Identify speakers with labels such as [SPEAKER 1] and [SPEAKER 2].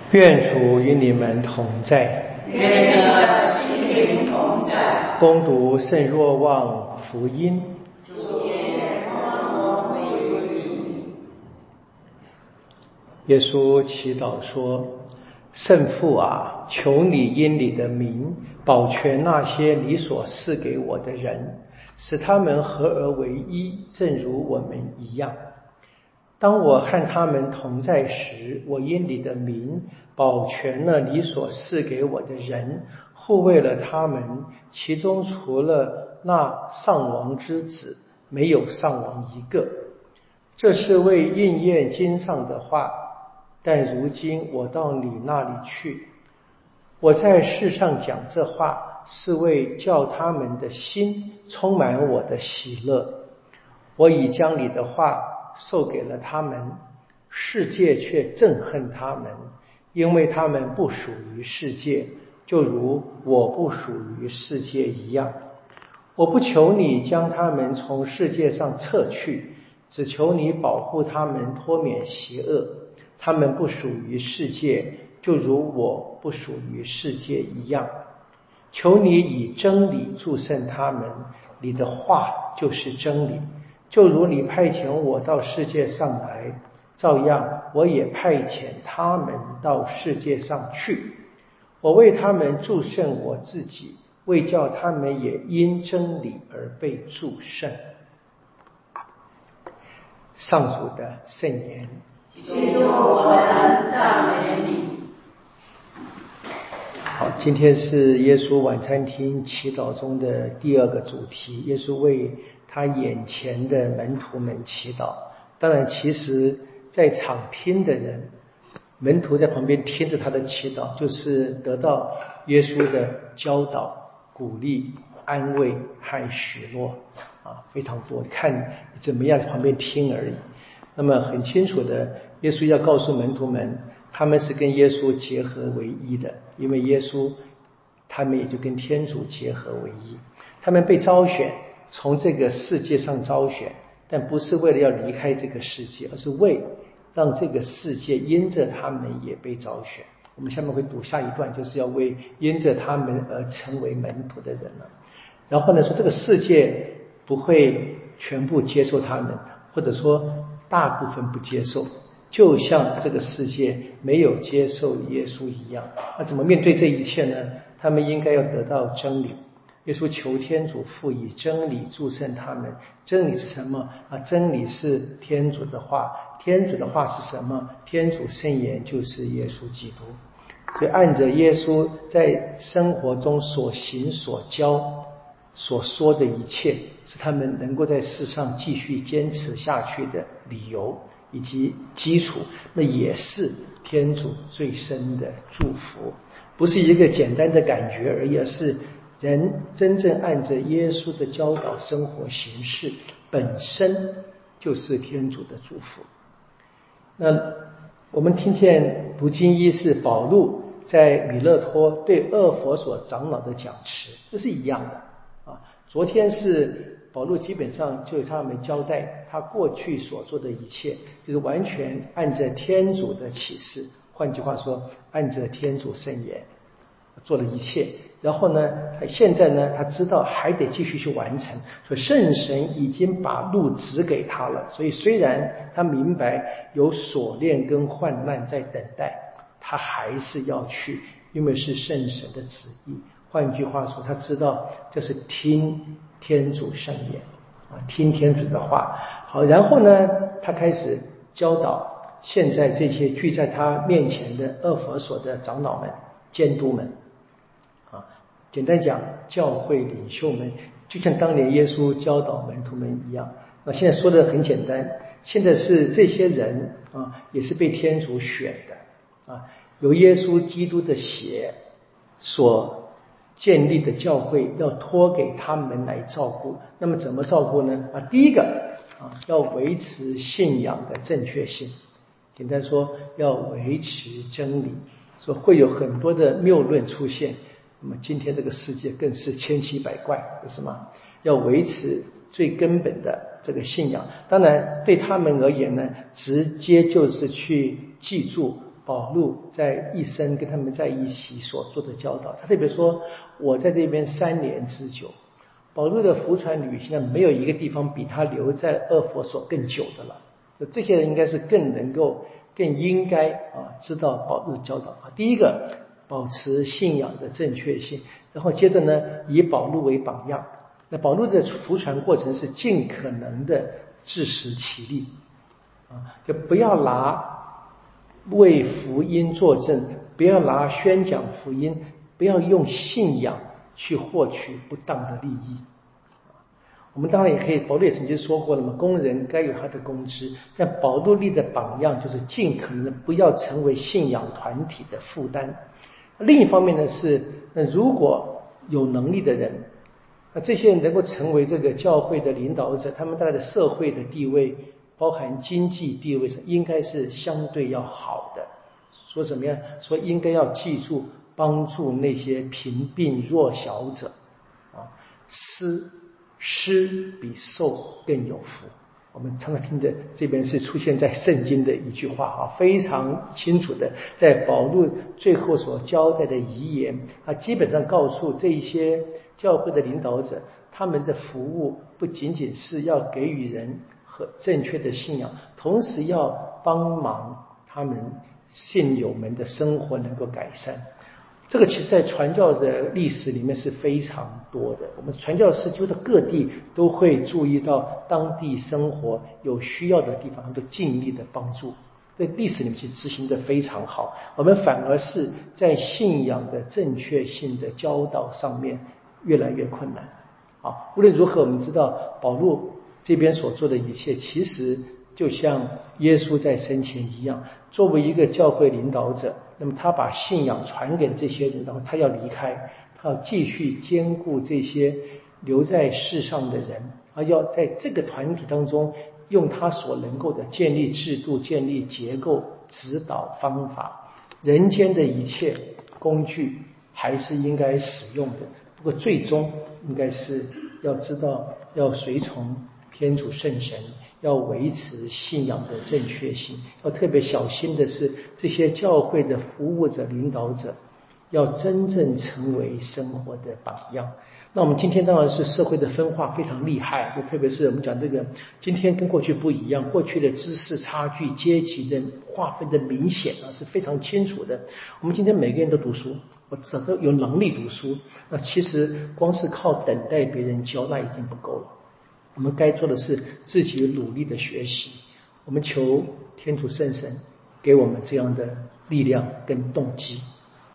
[SPEAKER 1] 愿主与你们同在，
[SPEAKER 2] 愿你的心灵同在。
[SPEAKER 1] 恭读圣若望福音。
[SPEAKER 2] 主耶，我归于你。
[SPEAKER 1] 耶稣祈祷说：圣父啊，求你因你的名保全那些你所赐给我的人，使他们合而为一，正如我们一样。当我和他们同在时，我因你的名保全了你所赐给我的人，护卫了他们，其中除了那丧亡之子，没有丧亡一个。这是为应验经上的话，但如今我到你那里去。我在世上讲这话，是为叫他们的心充满我的喜乐。我已将你的话授给了他们，世界却憎恨他们，因为他们不属于世界，就如我不属于世界一样。我不求你将他们从世界上撤去，只求你保护他们脱免邪恶。他们不属于世界，就如我不属于世界一样。求你以真理祝圣他们，你的话就是真理。就如你派遣我到世界上来，照样我也派遣他们到世界上去。我为他们祝圣我自己，为叫他们也因真理而被祝圣。上主的圣言。
[SPEAKER 2] 基督，我们赞美你。
[SPEAKER 1] 好，今天是耶稣晚餐厅祈祷中的第二个主题，耶稣为他眼前的门徒们祈祷。当然其实在场听的人，门徒在旁边听着他的祈祷，就是得到耶稣的教导、鼓励、安慰和许诺非常多，看怎么样在旁边听而已。那么很清楚的，耶稣要告诉门徒们，他们是跟耶稣结合为一的，因为耶稣他们也就跟天主结合为一。他们被招选，从这个世界上招选，但不是为了要离开这个世界，而是为让这个世界因着他们也被招选。我们下面会读下一段，就是要为因着他们而成为门徒的人了。然后呢，说这个世界不会全部接受他们，或者说大部分不接受，就像这个世界没有接受耶稣一样。那怎么面对这一切呢？他们应该要得到真理。耶稣求天主父以真理祝圣他们。真理是什么真理是天主的话。天主的话是什么？天主圣言就是耶稣基督。所以按着耶稣在生活中所行所教所说的一切，是他们能够在世上继续坚持下去的理由以及基础，那也是天主最深的祝福。不是一个简单的感觉而已，而是人真正按着耶稣的教导生活行事，本身就是天主的祝福。那我们听见读经一是保禄在米勒托对厄弗所长老的讲词，这是一样的昨天是保禄基本上就他们交代他过去所做的一切，就是完全按着天主的启示，换句话说，按着天主圣言做了一切。然后呢，现在呢，他知道还得继续去完成，所以圣神已经把路指给他了。所以虽然他明白有锁链跟患难在等待，他还是要去，因为是圣神的旨意。换句话说，他知道这是听天主圣言听天主的话。好，然后呢，他开始教导现在这些聚在他面前的厄弗所的长老们、监督们简单讲，教会领袖们就像当年耶稣教导门徒们一样。那现在说的很简单，现在是这些人也是被天主选的由耶稣基督的血所建立的教会要托给他们来照顾。那么怎么照顾呢？第一个要维持信仰的正确性，简单说要维持真理，说会有很多的谬论出现。那么今天这个世界更是千奇百怪，不是吗？要维持最根本的这个信仰。当然对他们而言呢，直接就是去记住保禄在一生跟他们在一起所做的教导。他特别说，我在这边3年之久。保禄的福传旅行呢，没有一个地方比他留在厄弗所更久的了。这些人应该是更能够、更应该知道保禄的教导。第一个，保持信仰的正确性，然后接着呢，以保禄为榜样。那保禄的福传过程是尽可能的自食其力就不要拿为福音作证，不要拿宣讲福音，不要用信仰去获取不当的利益。我们当然也可以，保禄也曾经说过了嘛，工人该有他的工资，但保禄立的榜样就是尽可能的不要成为信仰团体的负担。另一方面呢是，那如果有能力的人，那这些人能够成为这个教会的领导者，他们大概的社会的地位，包含经济地位上，应该是相对要好的。说什么呀？说应该要记住帮助那些贫病弱小者施比受更有福。我们常常听的这边是出现在圣经的一句话非常清楚的，在保禄最后所交代的遗言，基本上告诉这一些教会的领导者，他们的服务不仅仅是要给予人和正确的信仰，同时要帮忙他们信友们的生活能够改善。这个其实在传教的历史里面是非常多的，我们传教士就是各地都会注意到当地生活有需要的地方，他们都尽力的帮助。在历史里面去执行的非常好，我们反而是在信仰的正确性的教导上面越来越困难。无论如何，我们知道保禄这边所做的一切，其实就像耶稣在生前一样，作为一个教会领导者，那么他把信仰传给了这些人，然后他要离开，他要继续兼顾这些留在世上的人，要在这个团体当中用他所能够的建立制度、建立结构、指导方法。人间的一切工具还是应该使用的，不过最终应该是要知道要随从天主圣神，要维持信仰的正确性，要特别小心的是这些教会的服务者、领导者要真正成为生活的榜样。那我们今天当然是社会的分化非常厉害，就特别是我们讲这个今天跟过去不一样，过去的知识差距、阶级的划分的明显是非常清楚的。我们今天每个人都读书，我至少都有能力读书，那其实光是靠等待别人教那已经不够了。我们该做的是自己努力的学习，我们求天主圣神给我们这样的力量跟动机。